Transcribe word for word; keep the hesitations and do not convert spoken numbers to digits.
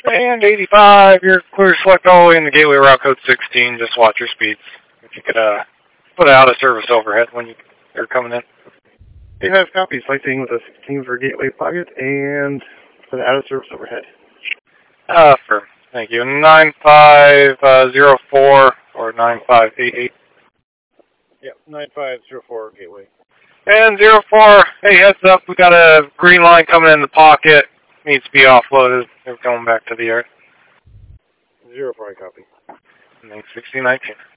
And eighty-five, you're clear to select all the way in the gateway route code sixteen. Just watch your speeds. If you could uh, put out a service overhead when you, you're coming in. eighty-five copies, lighting with a sixteen for gateway pocket and for the out of service overhead. Uh, firm. Thank you. nine five zero four or nine five eight eight. Yep, nine five zero four gateway. And zero four, hey, heads up, we got a green line coming in the pocket. Needs to be offloaded. They're coming back to the earth. zero four, I copy. sixteen nineteen.